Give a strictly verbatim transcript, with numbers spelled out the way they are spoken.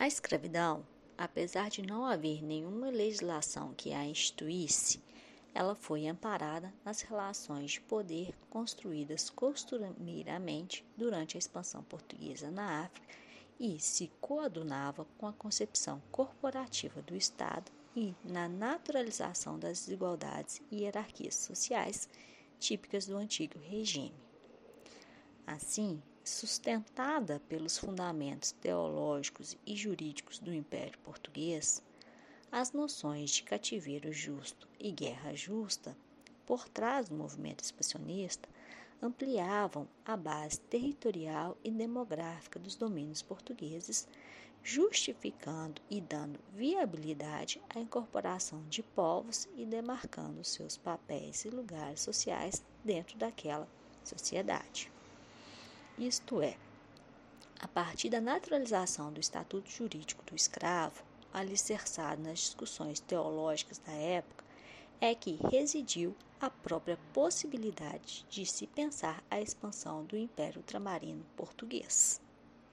A escravidão, apesar de não haver nenhuma legislação que a instituísse, ela foi amparada nas relações de poder construídas costumeiramente durante a expansão portuguesa na África e se coadunava com a concepção corporativa do Estado e na naturalização das desigualdades e hierarquias sociais típicas do antigo regime. Assim, sustentada pelos fundamentos teológicos e jurídicos do Império Português, as noções de cativeiro justo e guerra justa, por trás do movimento expansionista, ampliavam a base territorial e demográfica dos domínios portugueses, justificando e dando viabilidade à incorporação de povos e demarcando seus papéis e lugares sociais dentro daquela sociedade. Isto é, a partir da naturalização do estatuto jurídico do escravo, alicerçado nas discussões teológicas da época, é que residiu a própria possibilidade de se pensar a expansão do Império Ultramarino Português.